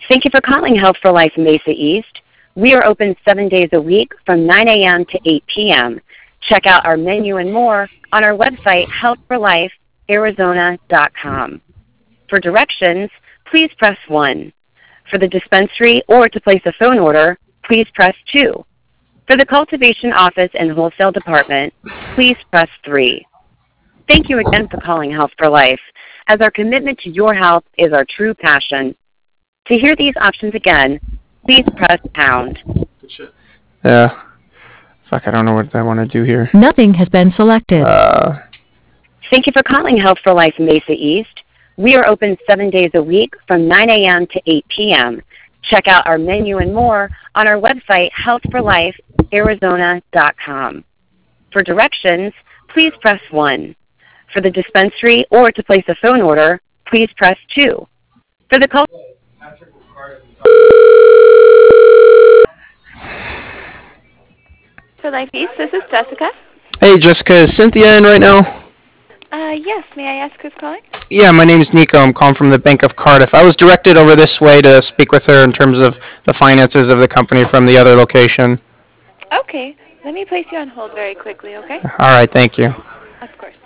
Thank you for calling Health for Life Mesa East. We are open 7 days a week from 9 a.m. to 8 p.m. Check out our menu and more on our website, healthforlifearizona.com. For directions, please press 1. For the dispensary or to place a phone order, please press 2. For the cultivation office and wholesale department, please press 3. Thank you again for calling Health for Life, as our commitment to your health is our true passion. To hear these options again, please press pound. Good shit. Yeah. Fuck, I don't know what I want to do here. Nothing has been selected. Thank you for calling Health for Life Mesa East. We are open 7 days a week from 9 a.m. to 8 p.m. Check out our menu and more on our website, healthforlifearizona.com. For directions, please press 1. For the dispensary or to place a phone order, please press 2. For the call... For Life East, this is Jessica. Hey, Jessica, is Cynthia in right now? Yes, may I ask who's calling? Yeah, my name is Nico. I'm calling from the Bank of Cardiff. I was directed over this way to speak with her in terms of the finances of the company from the other location. Okay, let me place you on hold very quickly, okay? All right, thank you. Of course.